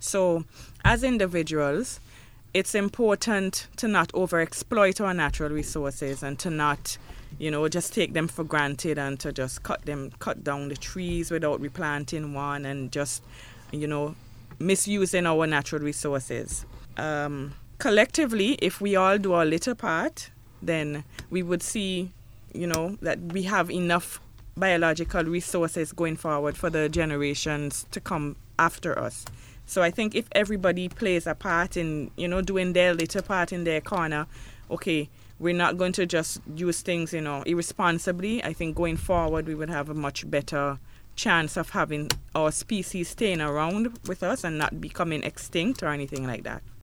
So, as individuals, it's important to not overexploit our natural resources and to not, just take them for granted and to just cut down the trees without replanting one and just, misusing our natural resources. Collectively, if we all do our little part, then we would see, that we have enough biological resources going forward for the generations to come after us. So I think if everybody plays a part in, doing their little part in their corner, okay, we're not going to just use things, irresponsibly. I think going forward we would have a much better chance of having our species staying around with us and not becoming extinct or anything like that.